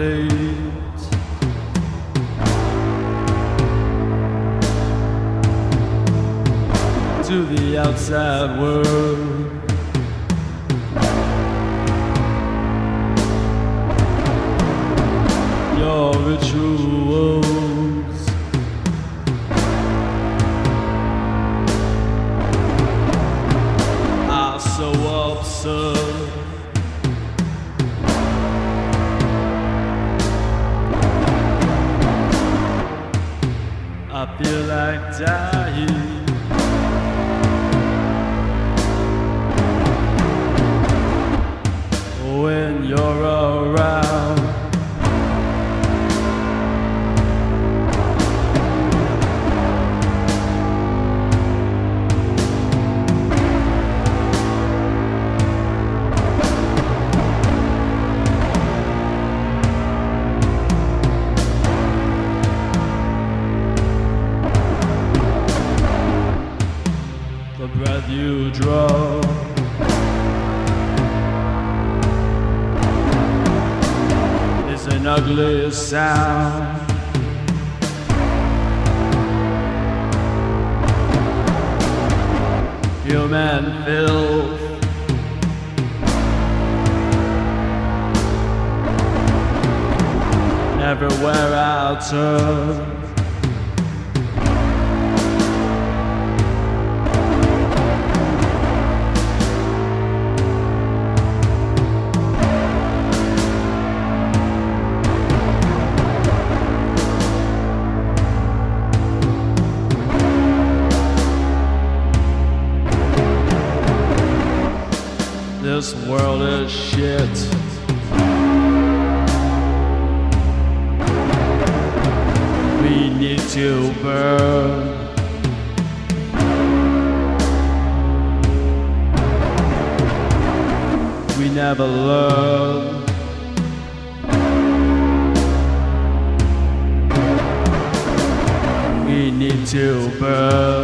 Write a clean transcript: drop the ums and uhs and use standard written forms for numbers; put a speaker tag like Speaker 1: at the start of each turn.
Speaker 1: wait to the outside world. Your rituals are so absurd. I feel like dying. When you're around, the breath you draw is an ugly sound. Human filth everywhere I turn. This world is shit. We need to burn. We never learn. We need to burn.